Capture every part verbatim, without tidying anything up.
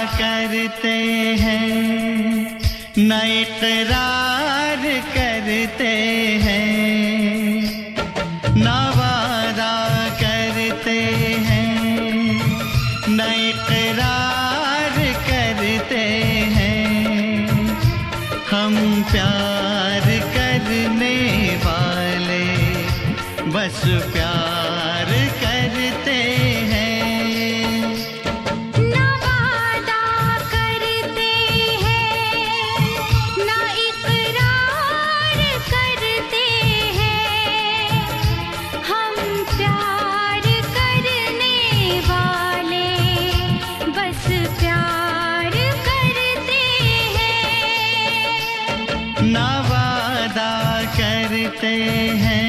करते हैं, न इकरार करते हैं, न वादा करते हैं, न इकरार करते हैं। हम प्यार करने वाले बस प्यार करते हैं। ना वादा करते हैं।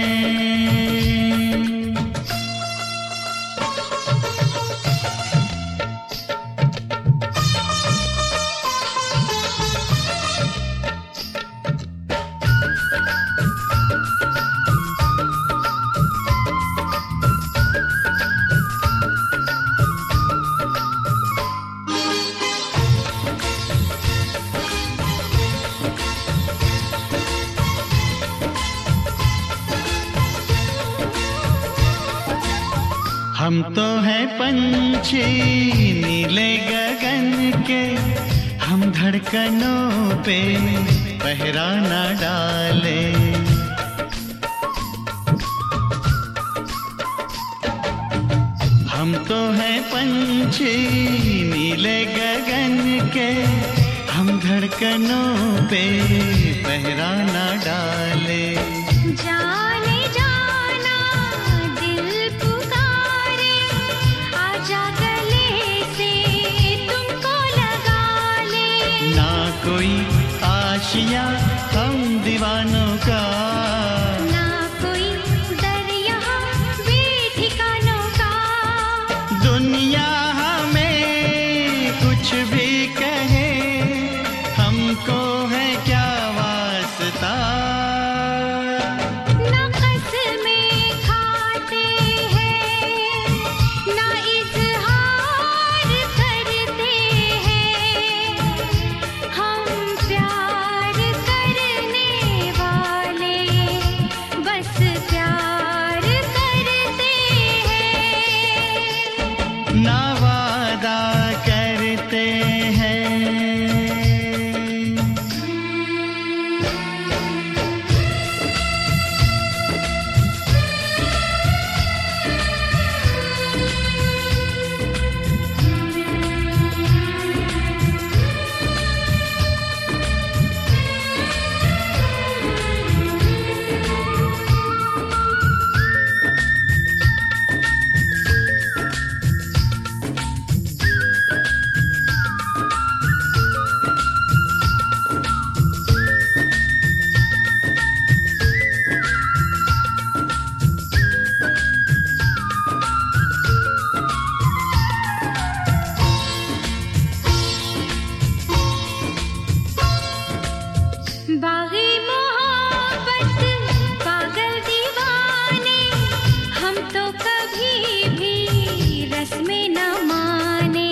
हम तो हैं पंछी नीले गगन के, हम धड़कनों पे पहरा न डाले। हम तो हैं पंछी नीले गगन के, हम धड़कनों पे पहरा न डाले। जाने जाना दिल पुकारे, आजा गले से तुमको लगा ले। ना कोई आशिया हम दीवानों का, ना कोई दर यहाँ बेठिकानों का। दुनिया हमें कुछ भी कहे, हमको है क्या वास्ता। ना कसमें खाते हैं, ना इज़हार करते हैं। हम प्यार करने वाले बस प्यार करते हैं। ना वादा करते हैं। बागी मोहब्बत पागल दीवाने, हम तो कभी भी रस्में न माने।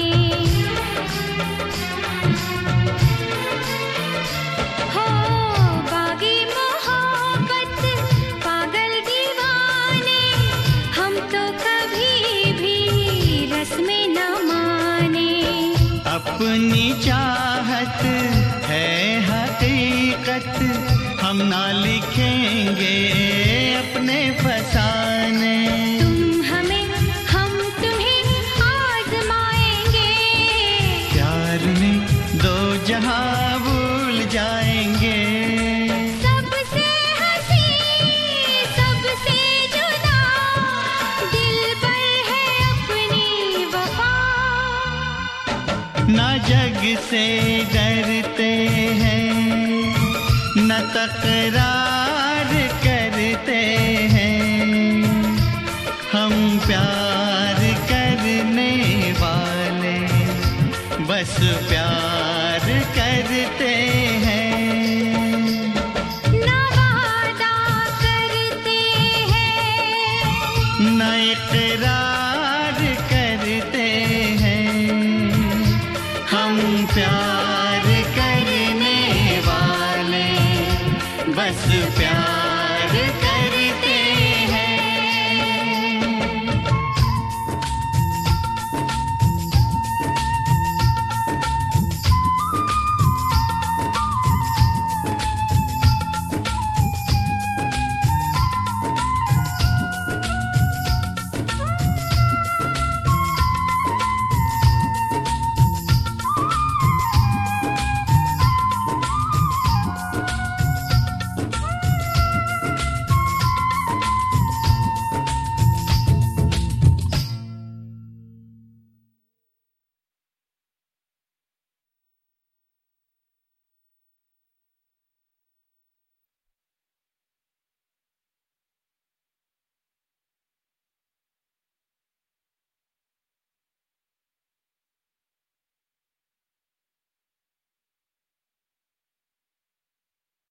हो बागी मोहब्बत पागल दीवाने, हम तो कभी भी रस्में न माने। अपनी चाहत है हकीकत, हम ना लिखेंगे अपने फसाने। तुम हमें हम तुम्हें आजमाएंगे, प्यार में दो जहां भूल जाएंगे। सबसे हंसी सबसे जुदा, दिल पर है अपनी वफा। न जग से डरते हैं, न तकरार करते हैं। हम प्यार करने वाले बस प्यार करते हैं। ना वादा करते हैं, न इकरार करते हैं। हम प्यार